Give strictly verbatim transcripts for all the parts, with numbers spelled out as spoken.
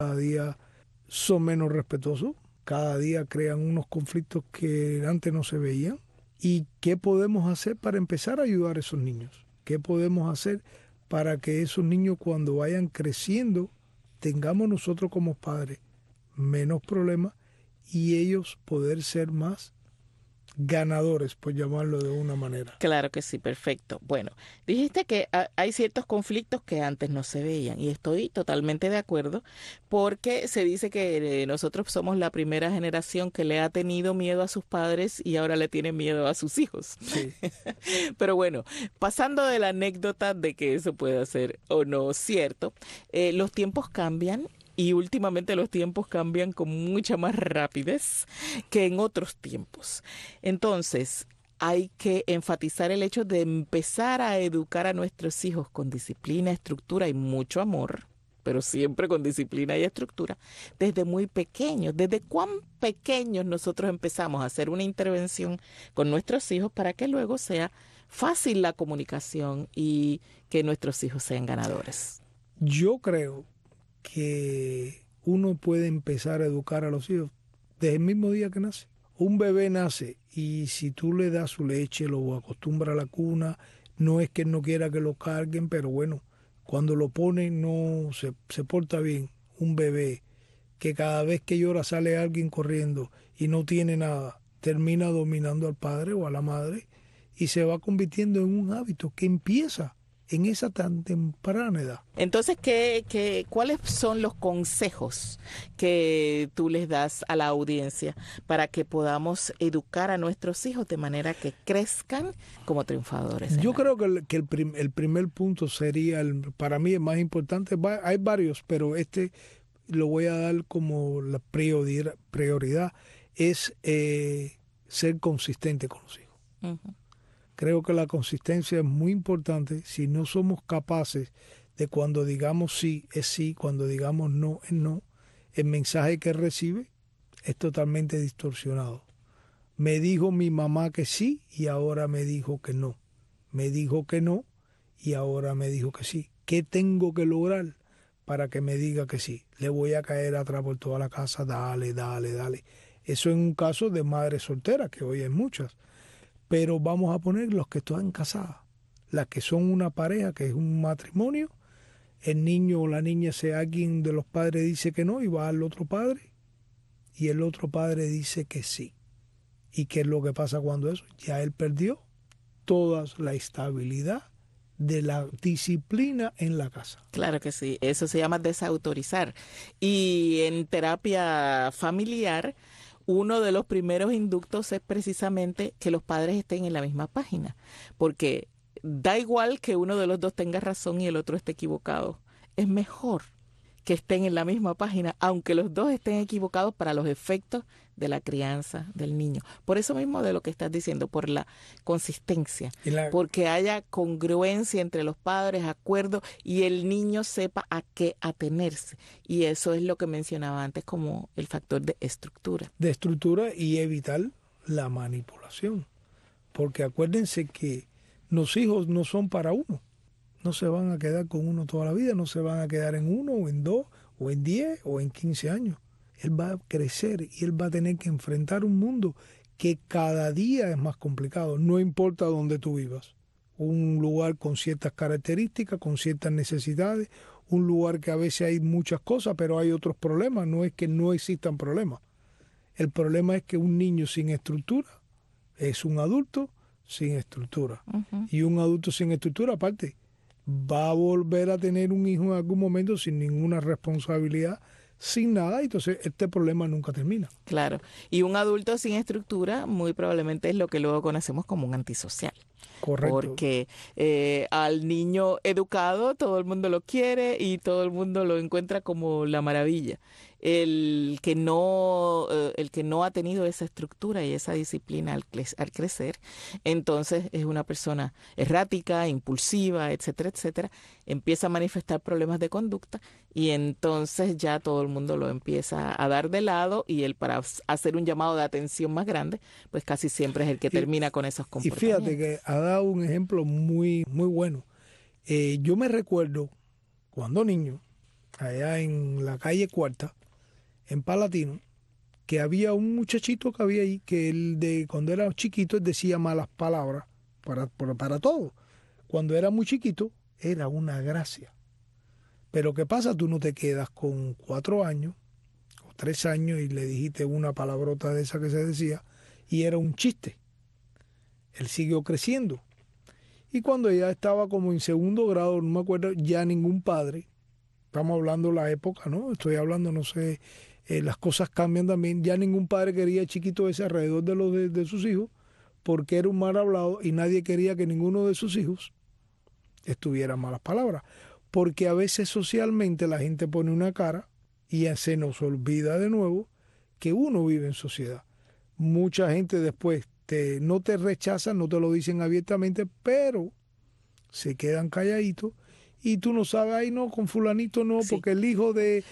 cada día son menos respetuosos, cada día crean unos conflictos que antes no se veían. ¿Y qué podemos hacer para empezar a ayudar a esos niños? ¿Qué podemos hacer para que esos niños cuando vayan creciendo tengamos nosotros como padres menos problemas y ellos poder ser más ganadores, por llamarlo de una manera? Claro que sí, perfecto. Bueno, dijiste que ha- hay ciertos conflictos que antes no se veían y estoy totalmente de acuerdo porque se dice que eh, nosotros somos la primera generación que le ha tenido miedo a sus padres y ahora le tiene miedo a sus hijos. Sí. Pero bueno, pasando de la anécdota de que eso puede ser o no cierto, eh, los tiempos cambian. Y últimamente los tiempos cambian con mucha más rapidez que en otros tiempos. Entonces, hay que enfatizar el hecho de empezar a educar a nuestros hijos con disciplina, estructura y mucho amor, pero siempre con disciplina y estructura, desde muy pequeños. Desde cuán pequeños nosotros empezamos a hacer una intervención con nuestros hijos para que luego sea fácil la comunicación y que nuestros hijos sean ganadores. Yo creo que uno puede empezar a educar a los hijos desde el mismo día que nace. Un bebé nace y si tú le das su leche, lo acostumbras a la cuna, no es que él no quiera que lo carguen, pero bueno, cuando lo ponen no se, se porta bien. Un bebé que cada vez que llora sale alguien corriendo y no tiene nada, termina dominando al padre o a la madre y se va convirtiendo en un hábito que empieza en esa tan temprana edad. Entonces, ¿qué, qué, ¿cuáles son los consejos que tú les das a la audiencia para que podamos educar a nuestros hijos de manera que crezcan como triunfadores? Yo creo que, el, que el, prim, el primer punto sería, el, para mí el más importante, va, hay varios, pero este lo voy a dar como la prioridad, prioridad es eh, ser consistente con los hijos. Uh-huh. Creo que la consistencia es muy importante. Si no somos capaces de cuando digamos sí, es sí, cuando digamos no, es no, el mensaje que recibe es totalmente distorsionado. Me dijo mi mamá que sí y ahora me dijo que no. Me dijo que no y ahora me dijo que sí. ¿Qué tengo que lograr para que me diga que sí? Le voy a caer atrás por toda la casa, dale, dale, dale. Eso en un caso de madre soltera, que hoy hay muchas. Pero vamos a poner los que están casadas, las que son una pareja, que es un matrimonio. El niño o la niña, sea alguien de los padres, dice que no y va al otro padre y el otro padre dice que sí. ¿Y qué es lo que pasa cuando eso? Ya él perdió toda la estabilidad de la disciplina en la casa. Claro que sí, eso se llama desautorizar. Y en terapia familiar, uno de los primeros inductos es precisamente que los padres estén en la misma página, porque da igual que uno de los dos tenga razón y el otro esté equivocado. Es mejor que estén en la misma página, aunque los dos estén equivocados para los efectos de la crianza del niño. Por eso mismo de lo que estás diciendo, por la consistencia, la... porque haya congruencia entre los padres, acuerdo, y el niño sepa a qué atenerse. Y eso es lo que mencionaba antes como el factor de estructura. De estructura y evitar la manipulación. Porque acuérdense que los hijos no son para uno. No se van a quedar con uno toda la vida, no se van a quedar en uno o en dos o en diez o en quince años. Él va a crecer y él va a tener que enfrentar un mundo que cada día es más complicado, no importa dónde tú vivas. Un lugar con ciertas características, con ciertas necesidades, un lugar que a veces hay muchas cosas, pero hay otros problemas, no es que no existan problemas. El problema es que un niño sin estructura es un adulto sin estructura. Uh-huh. Y un adulto sin estructura, aparte, va a volver a tener un hijo en algún momento sin ninguna responsabilidad, sin nada, y entonces este problema nunca termina. Claro, y un adulto sin estructura muy probablemente es lo que luego conocemos como un antisocial. Correcto. Porque eh, al niño educado todo el mundo lo quiere y todo el mundo lo encuentra como la maravilla. El que no, eh, el que no ha tenido esa estructura y esa disciplina al, cre- al crecer, entonces es una persona errática, impulsiva, etcétera, etcétera. Empieza a manifestar problemas de conducta y entonces ya todo el mundo lo empieza a dar de lado y él, para hacer un llamado de atención más grande, pues casi siempre es el que y, termina con esos comportamientos. Y fíjate que ha dado un ejemplo muy, muy bueno. Eh, yo me recuerdo cuando niño, allá en la calle Cuarta, en Palatino, que había un muchachito que había ahí, que él de cuando era chiquito él decía malas palabras para, para, para todo. Cuando era muy chiquito, era una gracia. Pero ¿qué pasa? Tú no te quedas con cuatro años o tres años y le dijiste una palabrota de esa que se decía y era un chiste. Él siguió creciendo. Y cuando ya estaba como en segundo grado, no me acuerdo, ya ningún padre, estamos hablando de la época, ¿no? Estoy hablando, no sé, eh, las cosas cambian también. Ya ningún padre quería chiquito ese alrededor de los de, de sus hijos porque era un mal hablado y nadie quería que ninguno de sus hijos estuviera malas palabras. Porque a veces socialmente la gente pone una cara y ya se nos olvida de nuevo que uno vive en sociedad. Mucha gente después te, no te rechazan, no te lo dicen abiertamente, pero se quedan calladitos y tú no sabes, ay no, con fulanito no, Sí. porque el hijo de,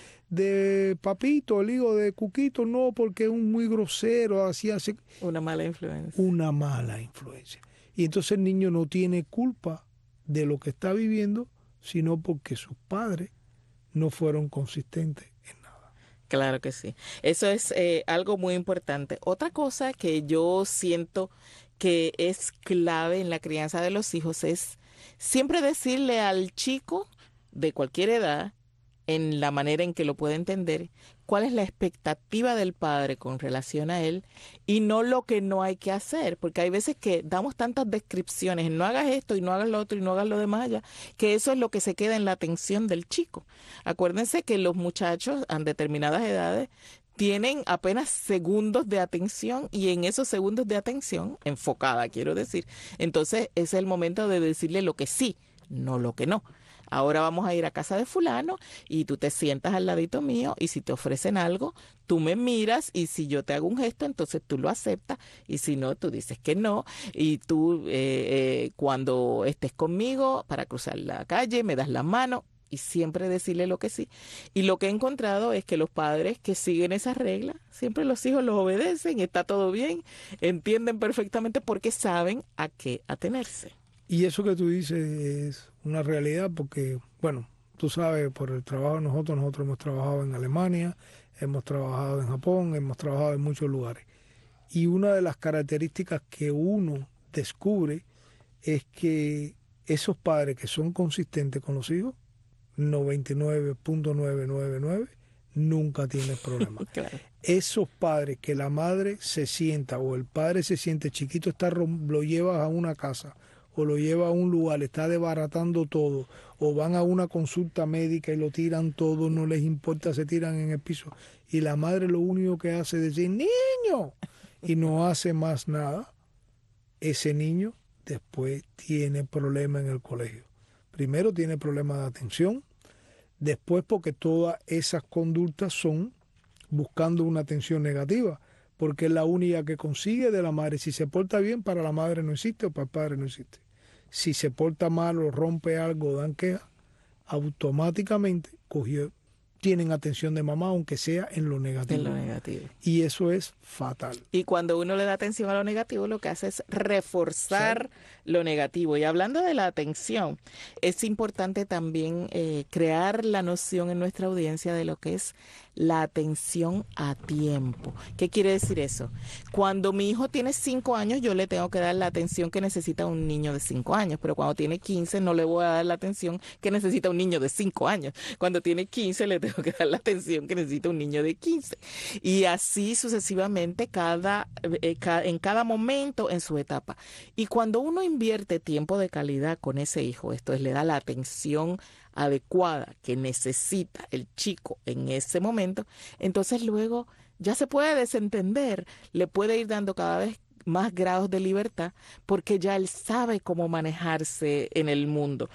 de Papito, el hijo de Cuquito no, porque es un muy grosero, así hace Una mala influencia. una mala influencia. Y entonces el niño no tiene culpa de lo que está viviendo, sino porque sus padres no fueron consistentes en nada. Claro que sí. Eso es eh, algo muy importante. Otra cosa que yo siento que es clave en la crianza de los hijos es siempre decirle al chico de cualquier edad, en la manera en que lo puede entender, cuál es la expectativa del padre con relación a él y no lo que no hay que hacer, porque hay veces que damos tantas descripciones, no hagas esto y no hagas lo otro y no hagas lo demás allá, que eso es lo que se queda en la atención del chico. Acuérdense que los muchachos a determinadas edades tienen apenas segundos de atención y en esos segundos de atención, enfocada quiero decir, entonces es el momento de decirle lo que sí, no lo que no. Ahora vamos a ir a casa de fulano y tú te sientas al ladito mío y si te ofrecen algo, tú me miras y si yo te hago un gesto, entonces tú lo aceptas y si no, tú dices que no y tú eh, eh, cuando estés conmigo para cruzar la calle me das la mano y siempre decirle lo que sí. Y lo que he encontrado es que los padres que siguen esas reglas, siempre los hijos los obedecen, está todo bien, entienden perfectamente porque saben a qué atenerse. Y eso que tú dices es una realidad porque, bueno, tú sabes, por el trabajo de nosotros, nosotros hemos trabajado en Alemania, hemos trabajado en Japón, hemos trabajado en muchos lugares. Y una de las características que uno descubre es que esos padres que son consistentes con los hijos, noventa y nueve punto novecientos noventa y nueve, nunca tienen problemas. Claro. Esos padres que la madre se sienta o el padre se siente chiquito, está, lo llevas a una casa o lo lleva a un lugar, está desbaratando todo, o van a una consulta médica y lo tiran todo, no les importa, se tiran en el piso. Y la madre lo único que hace es decir, niño, y no hace más nada. Ese niño después tiene problemas en el colegio. Primero tiene problemas de atención, después porque todas esas conductas son buscando una atención negativa, porque es la única que consigue de la madre. Si se porta bien, para la madre no existe o para el padre no existe. Si se porta mal o rompe algo, dan queja, automáticamente cogió, tienen atención de mamá, aunque sea en lo negativo. En lo negativo. Y eso es fatal. Y cuando uno le da atención a lo negativo, lo que hace es reforzar ¿sí? lo negativo. Y hablando de la atención, es importante también eh, crear la noción en nuestra audiencia de lo que es la atención a tiempo. ¿Qué quiere decir eso? Cuando mi hijo tiene cinco años, yo le tengo que dar la atención que necesita un niño de cinco años, pero cuando tiene quince no le voy a dar la atención que necesita un niño de cinco años. Cuando tiene quince le tengo que dar la atención que necesita un niño de quince. Y así sucesivamente cada, eh, ca, en cada momento en su etapa. Y cuando uno invierte tiempo de calidad con ese hijo, esto es, le da la atención adecuada que necesita el chico en ese momento, entonces luego ya se puede desentender, le puede ir dando cada vez más grados de libertad porque ya él sabe cómo manejarse en el mundo.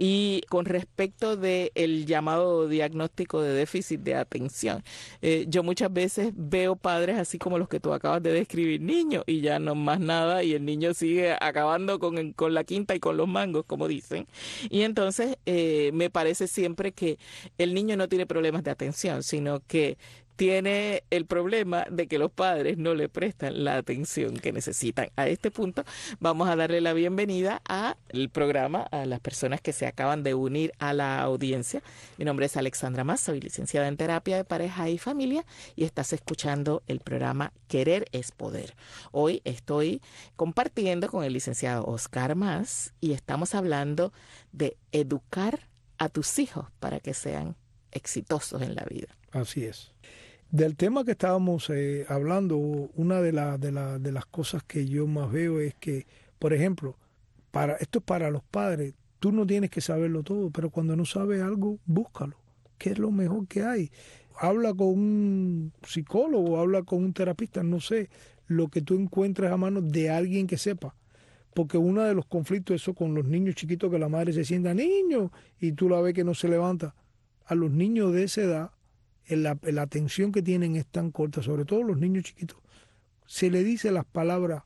Y con respecto del llamado diagnóstico de déficit de atención, eh, yo muchas veces veo padres así como los que tú acabas de describir, niños, y ya no más nada, y el niño sigue acabando con, con la quinta y con los mangos, como dicen. Y entonces eh, me parece siempre que el niño no tiene problemas de atención, sino que tiene el problema de que los padres no le prestan la atención que necesitan. A este punto vamos a darle la bienvenida al programa, a las personas que se acaban de unir a la audiencia. Mi nombre es Alexandra Mas, soy licenciada en terapia de pareja y familia y estás escuchando el programa Querer es Poder. Hoy estoy compartiendo con el licenciado Oscar Mas y estamos hablando de educar a tus hijos para que sean exitosos en la vida. Así es. Del tema que estábamos eh, hablando, una de, la, de, la, de las cosas que yo más veo es que, por ejemplo, para esto es para los padres, tú no tienes que saberlo todo, pero cuando no sabes algo, búscalo. ¿Qué es lo mejor que hay? Habla con un psicólogo, habla con un terapista, no sé, lo que tú encuentres a mano de alguien que sepa. Porque uno de los conflictos, eso con los niños chiquitos, que la madre se sienta niño y tú la ves que no se levanta. A los niños de esa edad, la, la atención que tienen es tan corta, sobre todo los niños chiquitos. Se le dice las palabras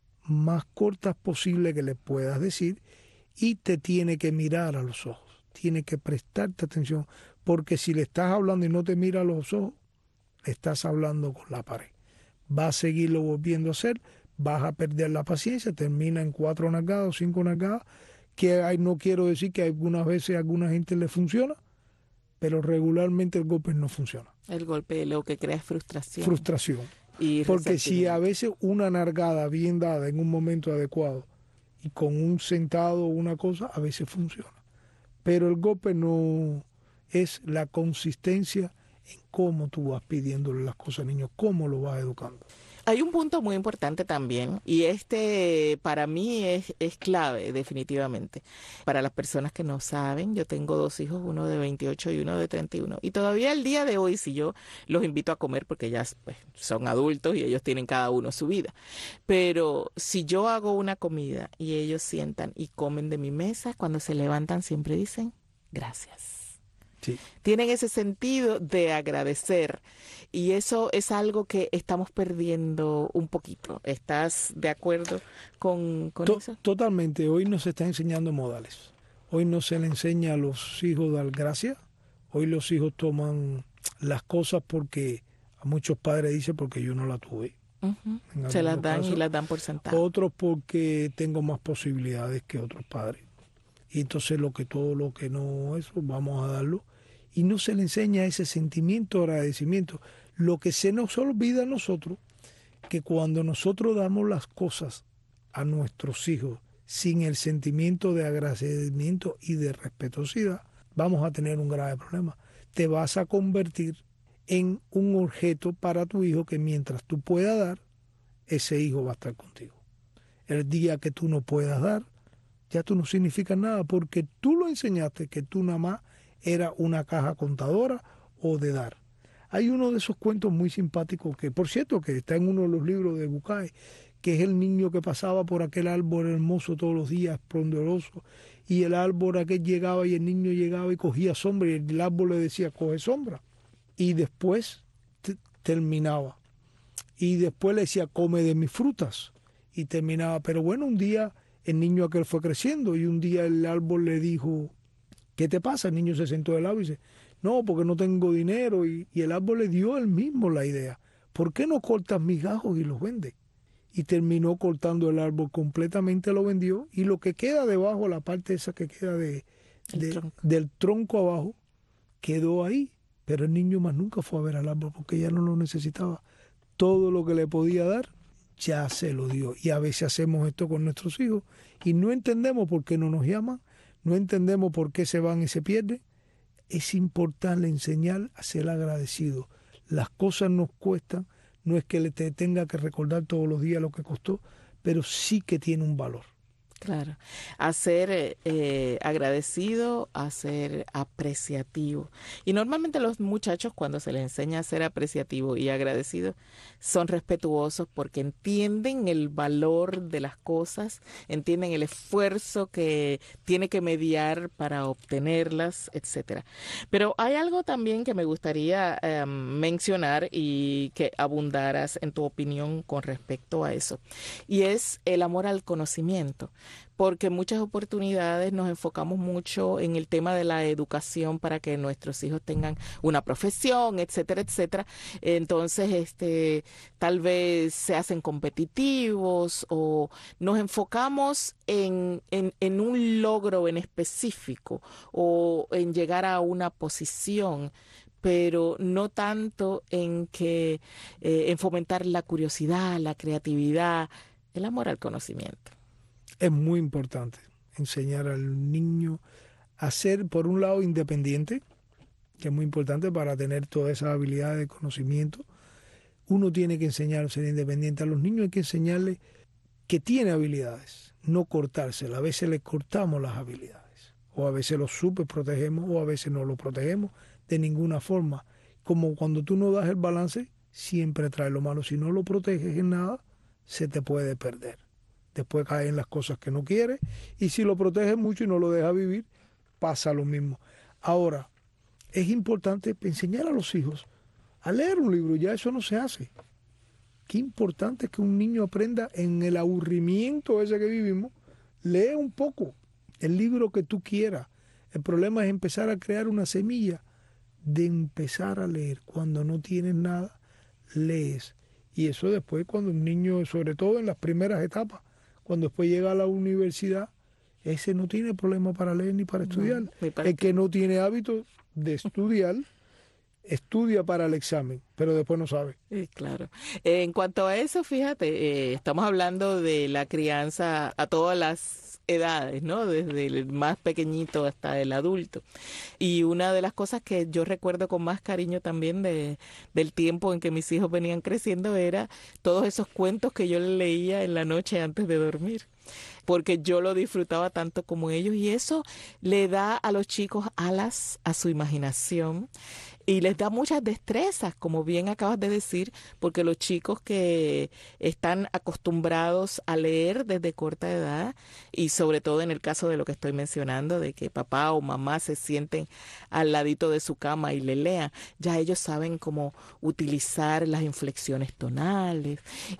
más cortas posible que le puedas decir y te tiene que mirar a los ojos, tiene que prestarte atención, porque si le estás hablando y no te mira a los ojos, le estás hablando con la pared. Va a seguirlo volviendo a hacer, vas a perder la paciencia, termina en cuatro nalgadas o cinco nalgadas, que hay, no quiero decir que algunas veces a alguna gente le funciona, pero regularmente el golpe no funciona. El golpe lo que crea es frustración. Frustración. Y porque si a veces una nalgada bien dada en un momento adecuado y con un sentado o una cosa, a veces funciona. Pero el golpe no es la consistencia en cómo tú vas pidiéndole las cosas al niño, cómo lo vas educando. Hay un punto muy importante también, y este para mí es, es clave definitivamente. Para las personas que no saben, yo tengo dos hijos, uno de veintiocho y uno de treinta y uno. Y todavía el día de hoy, si yo los invito a comer, porque ya pues, son adultos y ellos tienen cada uno su vida, pero si yo hago una comida y ellos sientan y comen de mi mesa, cuando se levantan siempre dicen gracias. Sí. Tienen ese sentido de agradecer y eso es algo que estamos perdiendo un poquito. ¿Estás de acuerdo con, con to- eso? Totalmente. Hoy nos está enseñando modales. Hoy no se le enseña a los hijos dar gracias. Hoy los hijos toman las cosas porque a muchos padres dicen porque yo no la tuve. Uh-huh. Se las dan casos. Y las dan por sentado. Otros porque tengo más posibilidades que otros padres. Y entonces lo que todo lo que no eso vamos a darlo. Y no se le enseña ese sentimiento de agradecimiento. Lo que se nos olvida a nosotros, que cuando nosotros damos las cosas a nuestros hijos sin el sentimiento de agradecimiento y de respetuosidad, vamos a tener un grave problema. Te vas a convertir en un objeto para tu hijo que mientras tú puedas dar, ese hijo va a estar contigo. El día que tú no puedas dar, ya tú no significas nada porque tú lo enseñaste que tú nada más era una caja contadora o de dar. Hay uno de esos cuentos muy simpáticos que, por cierto, que está en uno de los libros de Bucay, que es el niño que pasaba por aquel árbol hermoso todos los días, esplendoroso, y el árbol aquel llegaba y el niño llegaba y cogía sombra y el árbol le decía, coge sombra. Y después t- terminaba. Y después le decía, come de mis frutas. Y terminaba. Pero bueno, un día el niño aquel fue creciendo y un día el árbol le dijo, ¿qué te pasa? El niño se sentó del lado y dice, no, porque no tengo dinero. Y, y el árbol le dio él mismo la idea. ¿Por qué no cortas mis gajos y los vendes? Y terminó cortando el árbol completamente, lo vendió. Y lo que queda debajo, la parte esa que queda de, de, tronco. del tronco abajo, quedó ahí. Pero el niño más nunca fue a ver al árbol porque ya no lo necesitaba. Todo lo que le podía dar, ya se lo dio. Y a veces hacemos esto con nuestros hijos y no entendemos por qué no nos llaman. No entendemos por qué se van y se pierden. Es importante enseñar a ser agradecido. Las cosas nos cuestan. No es que le te tenga que recordar todos los días lo que costó, pero sí que tiene un valor. Claro, a ser eh, agradecido, a ser apreciativo. Y normalmente los muchachos cuando se les enseña a ser apreciativo y agradecido son respetuosos porque entienden el valor de las cosas, entienden el esfuerzo que tiene que mediar para obtenerlas, etcétera. Pero hay algo también que me gustaría eh, mencionar y que abundaras en tu opinión con respecto a eso, y es el amor al conocimiento. porque en muchas oportunidades nos enfocamos mucho en el tema de la educación para que nuestros hijos tengan una profesión, etcétera, etcétera. Entonces, este, tal vez se hacen competitivos o nos enfocamos en, en, en un logro en específico o en llegar a una posición, pero no tanto en que eh, en fomentar la curiosidad, la creatividad, el amor al conocimiento. Es muy importante enseñar al niño a ser, por un lado, independiente, que es muy importante para tener todas esas habilidades de conocimiento. Uno tiene que enseñar a ser independiente. A los niños hay que enseñarles que tiene habilidades, no cortárselas. A veces les cortamos las habilidades, o a veces los super protegemos, o a veces no los protegemos de ninguna forma. Como cuando tú no das el balance, siempre trae lo malo. Si no lo proteges en nada, se te puede perder. Después caen las cosas que no quieres, y si lo proteges mucho y no lo dejas vivir, pasa lo mismo. Ahora, es importante enseñar a los hijos a leer un libro. Ya eso no se hace. Qué importante es que un niño aprenda en el aburrimiento ese que vivimos. Lee un poco el libro que tú quieras. El problema es empezar a crear una semilla de empezar a leer. Cuando no tienes nada, lees. Y eso después, cuando un niño, sobre todo en las primeras etapas, cuando después llega a la universidad, ese no tiene problema para leer ni para estudiar. No, el que no tiene hábito de estudiar, estudia para el examen, pero después no sabe. Sí, claro. Eh, en cuanto a eso, fíjate, eh, estamos hablando de la crianza a todas las edades, ¿no? Desde el más pequeñito hasta el adulto. Y una de las cosas que yo recuerdo con más cariño también de, del tiempo en que mis hijos venían creciendo era todos esos cuentos que yo les leía en la noche antes de dormir, porque yo lo disfrutaba tanto como ellos, y eso le da a los chicos alas a su imaginación y les da muchas destrezas, como bien acabas de decir, porque los chicos que están acostumbrados a leer desde corta edad, y sobre todo en el caso de lo que estoy mencionando, de que papá o mamá se sienten al ladito de su cama y le lean, ya ellos saben cómo utilizar las inflexiones tonales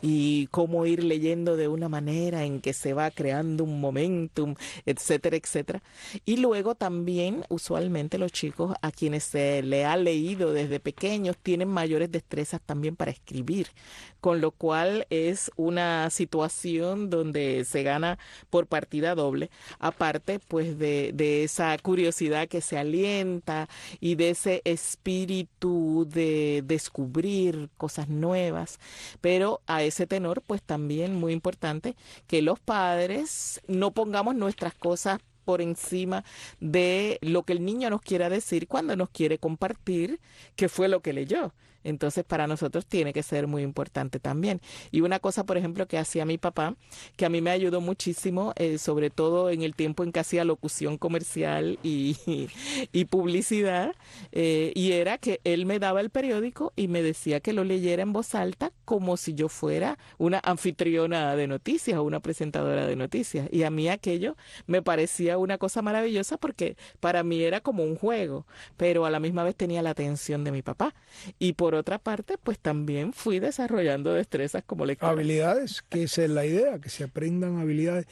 y cómo ir leyendo de una manera en que se va creando un momentum, etcétera, etcétera. Y luego también, usualmente los chicos a quienes se le ha leído desde pequeños tienen mayores destrezas también para escribir, con lo cual es una situación donde se gana por partida doble, aparte pues de, de esa curiosidad que se alienta y de ese espíritu de descubrir cosas nuevas. Pero a ese tenor pues también muy importante que los padres no pongamos nuestras cosas por encima de lo que el niño nos quiera decir cuando nos quiere compartir qué fue lo que leyó. Entonces, para nosotros tiene que ser muy importante también. Y una cosa, por ejemplo, que hacía mi papá, que a mí me ayudó muchísimo, eh, sobre todo en el tiempo en que hacía locución comercial y, y, y publicidad, eh, y era que él me daba el periódico y me decía que lo leyera en voz alta como si yo fuera una anfitriona de noticias o una presentadora de noticias. Y a mí aquello me parecía una cosa maravillosa porque para mí era como un juego, pero a la misma vez tenía la atención de mi papá. Y por otra parte, pues también fui desarrollando destrezas como lectora. Habilidades, que esa es la idea, que se aprendan habilidades.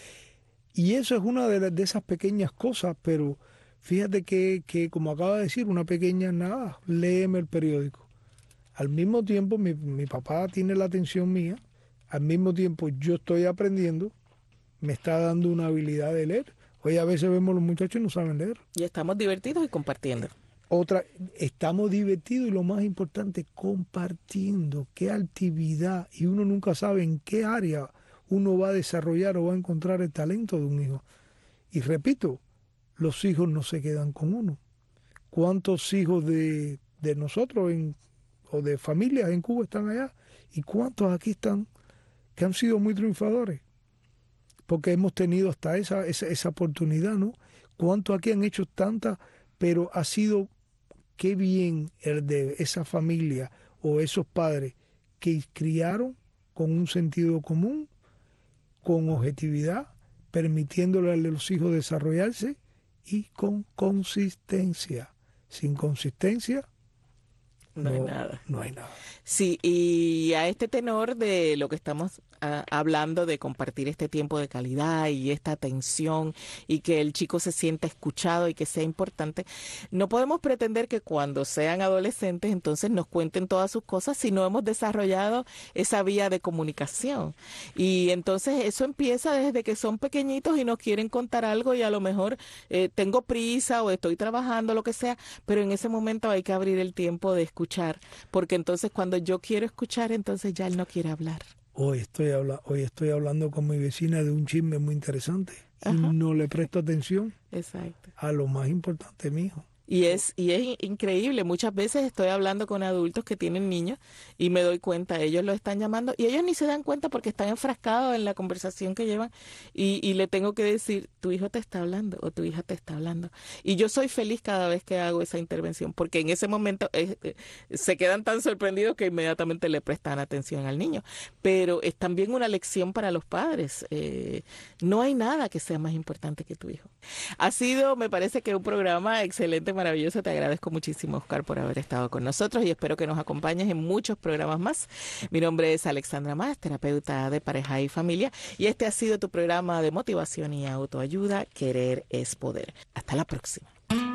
Y eso es una de, las, de esas pequeñas cosas, pero fíjate que, que, como acaba de decir, una pequeña nada, léeme el periódico. Al mismo tiempo, mi, mi papá tiene la atención mía, al mismo tiempo yo estoy aprendiendo, me está dando una habilidad de leer. Hoy a veces vemos los muchachos y no saben leer. Y estamos divertidos y compartiendo. Otra, estamos divertidos y lo más importante, compartiendo qué actividad, y uno nunca sabe en qué área uno va a desarrollar o va a encontrar el talento de un hijo. Y repito, los hijos no se quedan con uno. ¿Cuántos hijos de, de nosotros en, o de familias en Cuba están allá? ¿Y cuántos aquí están que han sido muy triunfadores? Porque hemos tenido hasta esa, esa, esa oportunidad, ¿no? ¿Cuántos aquí han hecho tantas, pero ha sido... Qué bien el de esa familia o esos padres que criaron con un sentido común, con objetividad, permitiéndole a los hijos desarrollarse y con consistencia. Sin consistencia No hay nada. No hay nada. Sí, y a este tenor de lo que estamos a, hablando de compartir este tiempo de calidad y esta atención y que el chico se sienta escuchado y que sea importante, no podemos pretender que cuando sean adolescentes entonces nos cuenten todas sus cosas si no hemos desarrollado esa vía de comunicación. Y entonces eso empieza desde que son pequeñitos y nos quieren contar algo y a lo mejor eh, tengo prisa o estoy trabajando, lo que sea, pero en ese momento hay que abrir el tiempo de escuchar, porque entonces cuando yo quiero escuchar, entonces ya él no quiere hablar. Hoy estoy, habla hoy estoy hablando con mi vecina de un chisme muy interesante y Ajá. no le presto atención Exacto. a lo más importante, mijo. Y es, y es increíble, muchas veces estoy hablando con adultos que tienen niños y me doy cuenta, ellos lo están llamando y ellos ni se dan cuenta porque están enfrascados en la conversación que llevan y, y le tengo que decir, tu hijo te está hablando o tu hija te está hablando. Y yo soy feliz cada vez que hago esa intervención porque en ese momento eh, eh, se quedan tan sorprendidos que inmediatamente le prestan atención al niño. Pero es también una lección para los padres. Eh, no hay nada que sea más importante que tu hijo. Ha sido, me parece que un programa excelente, maravilloso. Te agradezco muchísimo, Oscar, por haber estado con nosotros y espero que nos acompañes en muchos programas más. Mi nombre es Alexandra Más, terapeuta de pareja y familia, y este ha sido tu programa de motivación y autoayuda, Querer es Poder. Hasta la próxima.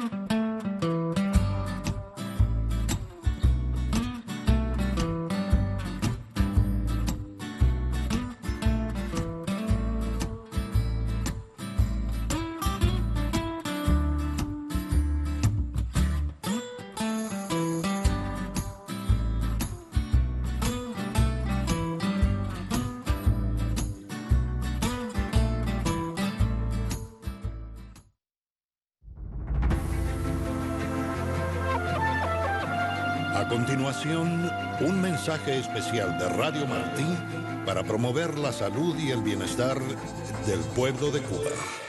A continuación, un mensaje especial de Radio Martí para promover la salud y el bienestar del pueblo de Cuba.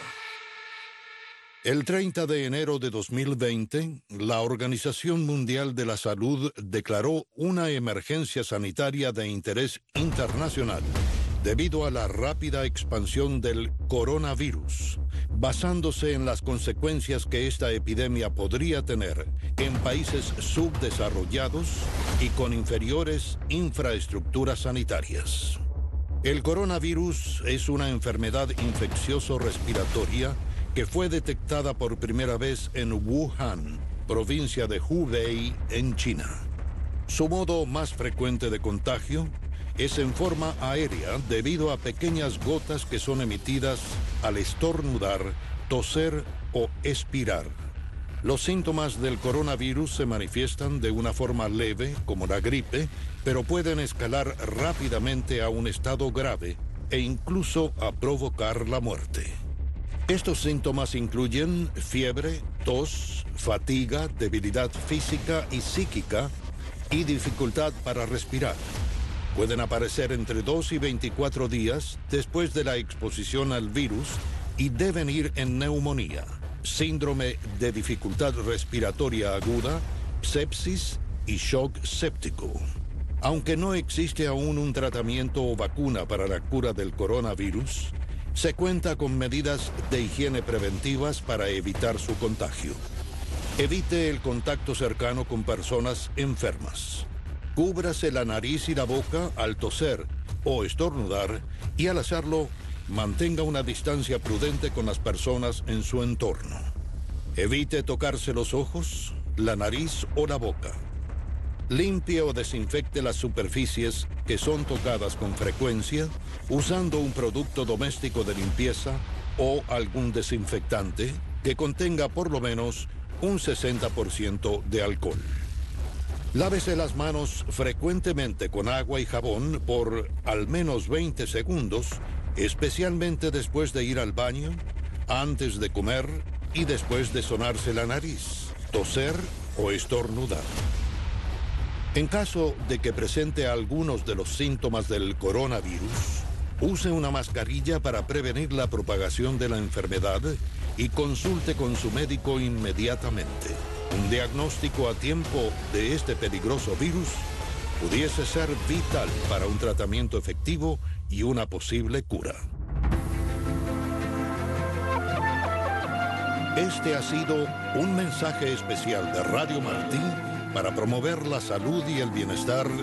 El treinta de enero de dos mil veinte, la Organización Mundial de la Salud declaró una emergencia sanitaria de interés internacional debido a la rápida expansión del coronavirus, basándose en las consecuencias que esta epidemia podría tener en países subdesarrollados y con inferiores infraestructuras sanitarias. El coronavirus es una enfermedad infeccioso-respiratoria que fue detectada por primera vez en Wuhan, provincia de Hubei, en China. Su modo más frecuente de contagio es en forma aérea debido a pequeñas gotas que son emitidas al estornudar, toser o expirar. Los síntomas del coronavirus se manifiestan de una forma leve, como la gripe, pero pueden escalar rápidamente a un estado grave e incluso a provocar la muerte. Estos síntomas incluyen fiebre, tos, fatiga, debilidad física y psíquica y dificultad para respirar. Pueden aparecer entre dos y veinticuatro días después de la exposición al virus y deben ir en neumonía, síndrome de dificultad respiratoria aguda, sepsis y shock séptico. Aunque no existe aún un tratamiento o vacuna para la cura del coronavirus, se cuenta con medidas de higiene preventivas para evitar su contagio. Evite el contacto cercano con personas enfermas. Cúbrase la nariz y la boca al toser o estornudar y al hacerlo, mantenga una distancia prudente con las personas en su entorno. Evite tocarse los ojos, la nariz o la boca. Limpie o desinfecte las superficies que son tocadas con frecuencia usando un producto doméstico de limpieza o algún desinfectante que contenga por lo menos un sesenta por ciento de alcohol. Lávese las manos frecuentemente con agua y jabón por al menos veinte segundos, especialmente después de ir al baño, antes de comer y después de sonarse la nariz, toser o estornudar. En caso de que presente algunos de los síntomas del coronavirus, use una mascarilla para prevenir la propagación de la enfermedad y consulte con su médico inmediatamente. Un diagnóstico a tiempo de este peligroso virus pudiese ser vital para un tratamiento efectivo y una posible cura. Este ha sido un mensaje especial de Radio Martí para promover la salud y el bienestar